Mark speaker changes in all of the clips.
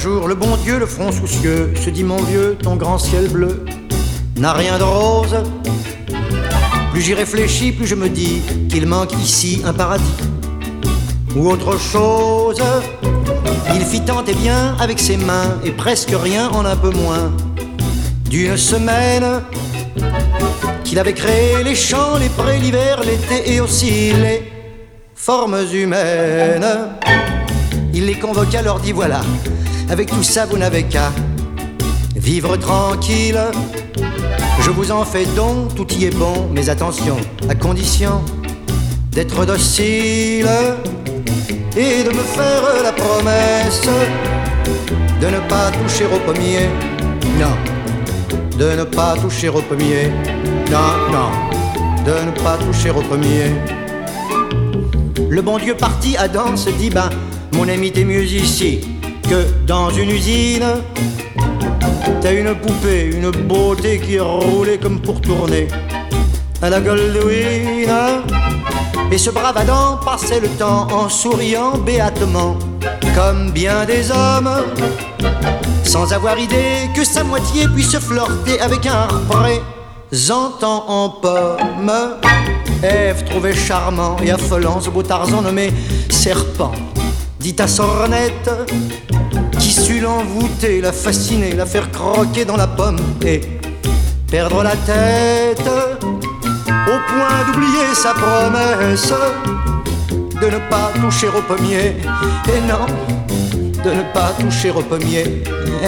Speaker 1: jour, le bon Dieu, le front soucieux, se dit: mon vieux, ton grand ciel bleu n'a rien de rose. Plus j'y réfléchis, plus je me dis qu'il manque ici un paradis ou autre chose. Il fit tant et bien avec ses mains, et presque rien en un peu moins d'une semaine, qu'il avait créé les champs, les prés, l'hiver, l'été et aussi les formes humaines. Il les convoqua, leur dit: voilà, avec tout ça vous n'avez qu'à vivre tranquille. Je vous en fais don, tout y est bon, mais attention, à condition d'être docile et de me faire la promesse de ne pas toucher au pommier. Non, de ne pas toucher au pommier. Non, non, de ne pas toucher au pommier. Le bon Dieu parti, Adam se dit: ben, mon ami, t'es mieux ici que dans une usine. T'as une poupée, une beauté qui est roulée comme pour tourner à la Goldwyn. Et ce brave Adam passait le temps en souriant béatement, comme bien des hommes, sans avoir idée que sa moitié puisse flirter avec un représentant en pomme. Ève trouvait charmant et affolant ce beau Tarzan nommé Serpent, dit à Sornette, qui sut l'envoûter, la fasciner, la faire croquer dans la pomme et perdre la tête, au point d'oublier sa promesse de ne pas toucher au pommier. Et non, de ne pas toucher au pommier.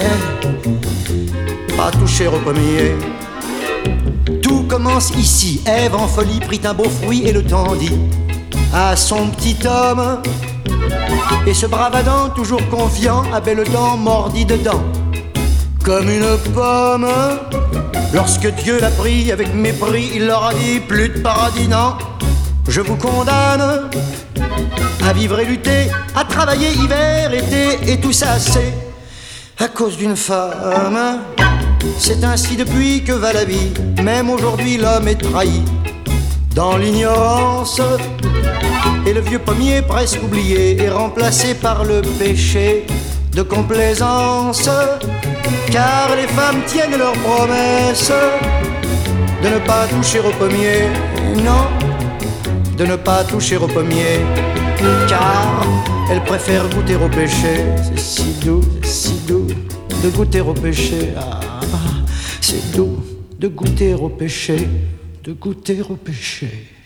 Speaker 1: Pas toucher au pommier. Tout commence ici. Ève en folie prit un beau fruit et le tendit à son petit homme. Et ce brave Adam, toujours confiant, à belles dents, mordit dedans comme une pomme. Lorsque Dieu l'a pris avec mépris, il leur a dit: plus de paradis, non, je vous condamne à vivre et lutter, à travailler hiver, été, et tout ça c'est à cause d'une femme. C'est ainsi depuis que va la vie. Même aujourd'hui l'homme est trahi dans l'ignorance, et le vieux pommier presque oublié est remplacé par le péché de complaisance. Car les femmes tiennent leur promesse de ne pas toucher au pommier. Non, de ne pas toucher au pommier, car elles préfèrent goûter au péché. C'est si doux de goûter au péché. Ah, c'est doux de goûter au péché, de goûter au péché.